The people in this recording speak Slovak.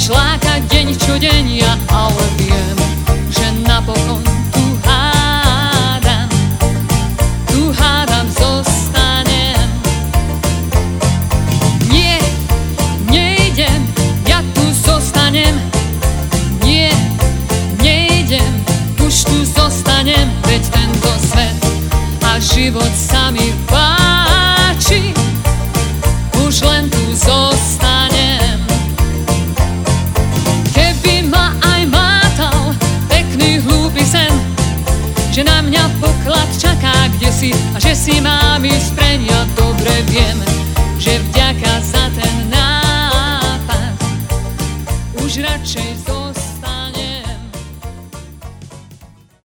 šlákať deň čo deň, ja ale viem, že napokon tu hádam zostanem. Nie, nejdem, ja tu zostanem. Nie, nejdem, už tu zostanem, veď tento svet a život sa mi páči, už len tu zostanem. Keby ma aj mátal pekný hlúpy sen, že na mňa poklad čaká kdesi a že si mám ísť preň, ja dobre viem, že vďaka za ten nápad už radšej zostanem.